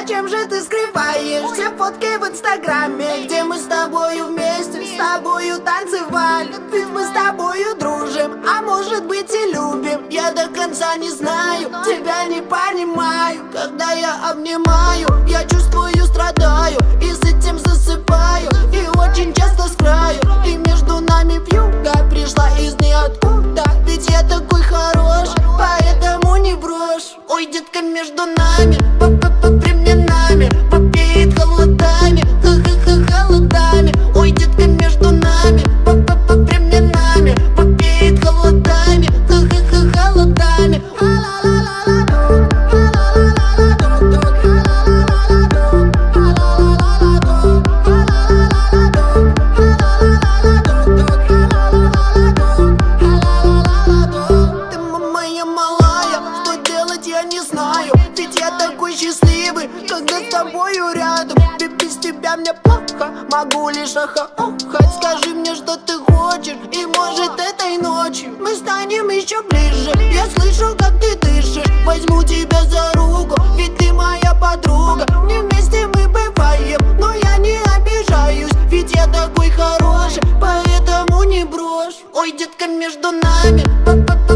Зачем же ты скрываешь все фотки в инстаграме, где мы с тобою вместе, с тобою танцевали? Ведь мы с тобою дружим, а может быть и любим. Я до конца не знаю, тебя не понимаю. Когда я обнимаю, я чувствую, страдаю, и с этим засыпаю, и очень часто с краю. И между нами вьюга пришла из ниоткуда. Ведь я такой хороший, поэтому не брошь. Ой, детка, между нами временами попеет холодами, холодами. Ой, детка, между нами временами попеет холодами, холодами. Ты моя малая, что делать я не знаю. Ведь я такой счастливый, когда с тобою рядом. Ведь без тебя мне плохо, могу лишь охать. Скажи мне, что ты хочешь, и может этой ночью мы станем еще ближе. Я слышу, как ты дышишь, возьму тебя за руку, ведь ты моя подруга. Не вместе мы бываем, но я не обижаюсь, ведь я такой хороший, поэтому не брошь. Ой, детка, между нами